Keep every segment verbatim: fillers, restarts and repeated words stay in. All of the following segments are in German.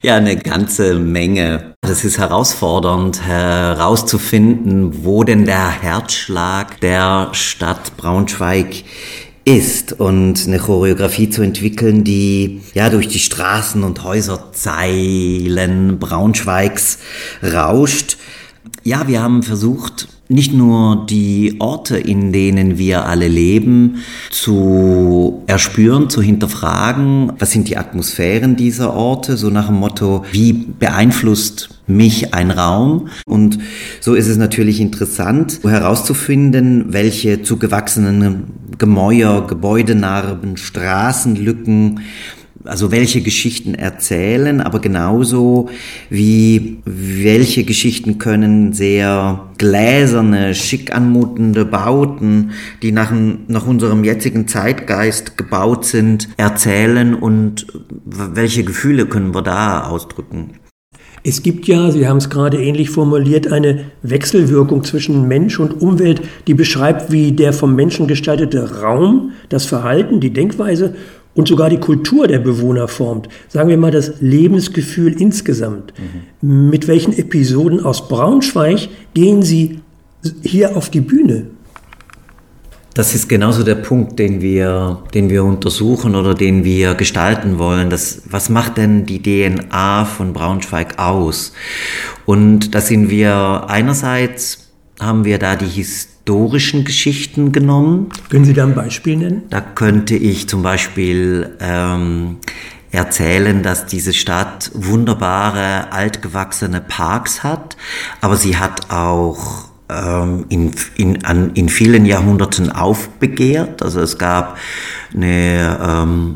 Ja, eine ganze Menge. Das ist herausfordernd herauszufinden, wo denn der Herzschlag der Stadt Braunschweig ist und eine Choreografie zu entwickeln, die ja durch die Straßen und Häuserzeilen Braunschweigs rauscht. Ja, wir haben versucht, nicht nur die Orte, in denen wir alle leben, zu erspüren, zu hinterfragen, was sind die Atmosphären dieser Orte, so nach dem Motto, wie beeinflusst mich ein Raum? Und so ist es natürlich interessant, herauszufinden, welche zugewachsenen Gemäuer, Gebäudenarben, Straßenlücken, also welche Geschichten erzählen, aber genauso wie welche Geschichten können sehr gläserne, schick anmutende Bauten, die nach, nach unserem jetzigen Zeitgeist gebaut sind, erzählen und welche Gefühle können wir da ausdrücken. Es gibt ja, Sie haben es gerade ähnlich formuliert, eine Wechselwirkung zwischen Mensch und Umwelt, die beschreibt, wie der vom Menschen gestaltete Raum, das Verhalten, die Denkweise und sogar die Kultur der Bewohner formt. Sagen wir mal das Lebensgefühl insgesamt. Mhm. Mit welchen Episoden aus Braunschweig gehen Sie hier auf die Bühne? Das ist genauso der Punkt, den wir, den wir untersuchen oder den wir gestalten wollen. Das, was macht denn die D N A von Braunschweig aus? Und da sind wir einerseits, haben wir da die historischen Geschichten genommen. Können Sie da ein Beispiel nennen? Da könnte ich zum Beispiel ähm, erzählen, dass diese Stadt wunderbare, altgewachsene Parks hat, aber sie hat auch In, in, an, in vielen Jahrhunderten aufbegehrt. Also es gab eine ähm,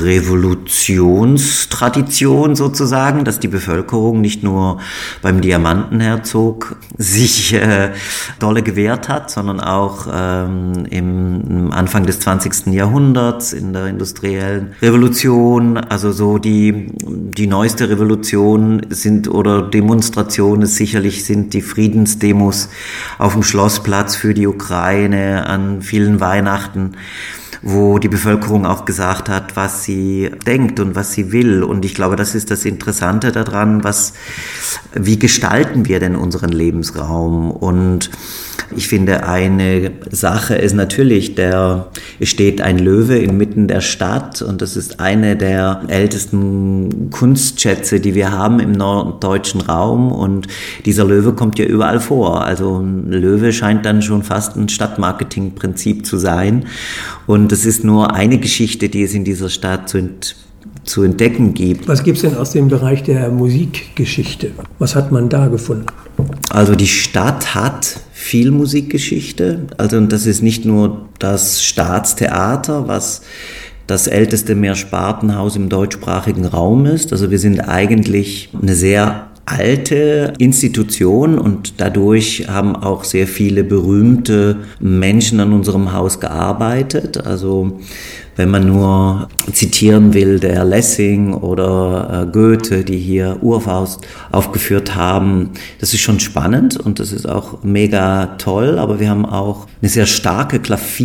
Revolutionstradition sozusagen, dass die Bevölkerung nicht nur beim Diamantenherzog sich äh, dolle gewehrt hat, sondern auch ähm, im Anfang des zwanzigsten Jahrhunderts in der industriellen Revolution. Also so die die neueste Revolution sind oder Demonstrationen sicherlich sind die Friedensdemos auf dem Schlossplatz für die Ukraine an vielen Weihnachten, wo die Bevölkerung auch gesagt hat, was sie denkt und was sie will. Und ich glaube, das ist das Interessante daran, was, wie gestalten wir denn unseren Lebensraum? Und ich finde, eine Sache ist natürlich, der, es steht ein Löwe inmitten der Stadt und das ist eine der ältesten Kunstschätze, die wir haben im norddeutschen Raum und dieser Löwe kommt ja überall vor. Also ein Löwe scheint dann schon fast ein Stadtmarketingprinzip zu sein und das ist nur eine Geschichte, die es in dieser Stadt zu ent- zu entdecken gibt. Was gibt es denn aus dem Bereich der Musikgeschichte? Was hat man da gefunden? Also die Stadt hat viel Musikgeschichte. Also das ist nicht nur das Staatstheater, was das älteste Mehrspartenhaus im deutschsprachigen Raum ist. Also wir sind eigentlich eine sehr alte Institution und dadurch haben auch sehr viele berühmte Menschen an unserem Haus gearbeitet. Also wenn man nur zitieren will, der Lessing oder äh, Goethe, die hier Urfaust aufgeführt haben, das ist schon spannend und das ist auch mega toll, aber wir haben auch eine sehr starke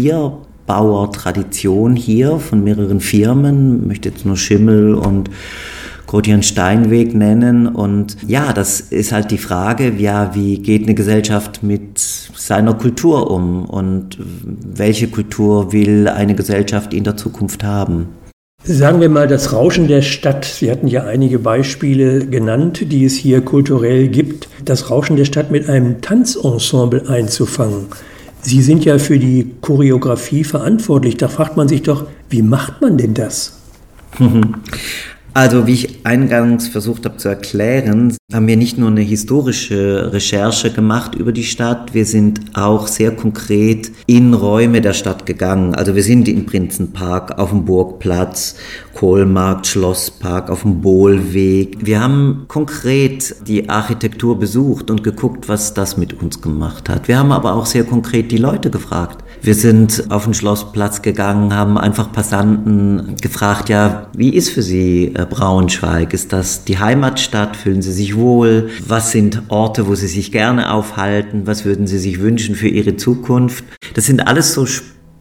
Klavierbauertradition hier von mehreren Firmen, ich möchte jetzt nur Schimmel und Grotian Steinweg nennen und ja, das ist halt die Frage, ja, wie geht eine Gesellschaft mit seiner Kultur um und welche Kultur will eine Gesellschaft in der Zukunft haben? Sagen wir mal, das Rauschen der Stadt. Sie hatten ja einige Beispiele genannt, die es hier kulturell gibt. Das Rauschen der Stadt mit einem Tanzensemble einzufangen. Sie sind ja für die Choreografie verantwortlich. Da fragt man sich doch, wie macht man denn das? Also wie ich eingangs versucht habe zu erklären, haben wir nicht nur eine historische Recherche gemacht über die Stadt, wir sind auch sehr konkret in Räume der Stadt gegangen. Also wir sind im Prinzenpark, auf dem Burgplatz, Kohlmarkt, Schlosspark, auf dem Bohlweg. Wir haben konkret die Architektur besucht und geguckt, was das mit uns gemacht hat. Wir haben aber auch sehr konkret die Leute gefragt. Wir sind auf den Schlossplatz gegangen, haben einfach Passanten gefragt, ja, wie ist für Sie Braunschweig? Ist das die Heimatstadt? Fühlen Sie sich wohl? Was sind Orte, wo Sie sich gerne aufhalten? Was würden Sie sich wünschen für Ihre Zukunft? Das sind alles so spannende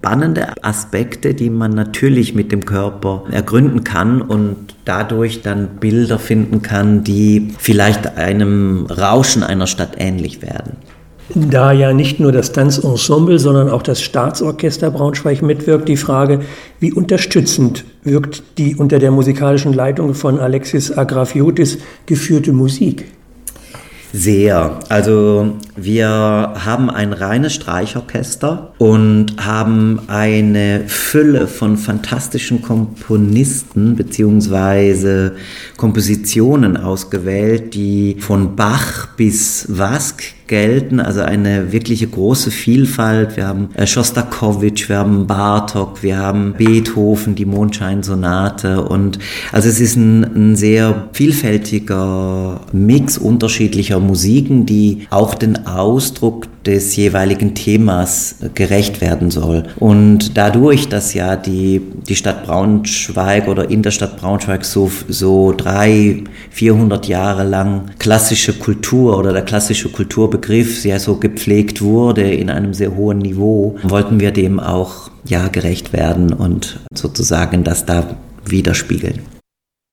spannende Aspekte, die man natürlich mit dem Körper ergründen kann und dadurch dann Bilder finden kann, die vielleicht einem Rauschen einer Stadt ähnlich werden. Da ja nicht nur das Tanzensemble, sondern auch das Staatsorchester Braunschweig mitwirkt, die Frage, wie unterstützend wirkt die unter der musikalischen Leitung von Alexis Agrafiotis geführte Musik? Sehr. Also wir haben ein reines Streichorchester und haben eine Fülle von fantastischen Komponisten bzw. Kompositionen ausgewählt, die von Bach bis Wask gelten, also eine wirkliche große Vielfalt. Wir haben Schostakowitsch, wir haben Bartók, wir haben Beethoven, die Mondscheinsonate und also es ist ein, ein sehr vielfältiger Mix unterschiedlicher Musiken, die auch den Ausdruck des jeweiligen Themas gerecht werden soll. Und dadurch, dass ja die, die Stadt Braunschweig oder in der Stadt Braunschweig so, so drei, vierhundert Jahre lang klassische Kultur oder der klassische Kulturbegriff ja so gepflegt wurde in einem sehr hohen Niveau, wollten wir dem auch ja gerecht werden und sozusagen das da widerspiegeln.